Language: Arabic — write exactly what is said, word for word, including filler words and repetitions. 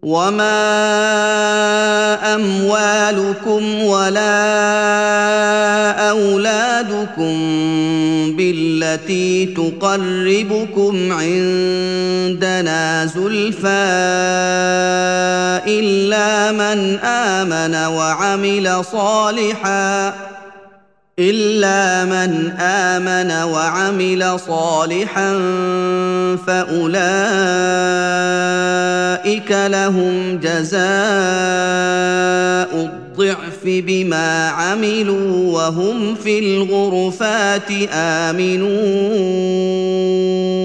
وما أموالكم ولا أولادكم بالتي تقربكم عندنا زلفى إلا من آمن وعمل صالحاً إلا من آمن وعمل صالحا فأولئك لهم جزاء الضعف بما عملوا وهم في الغرفات آمنون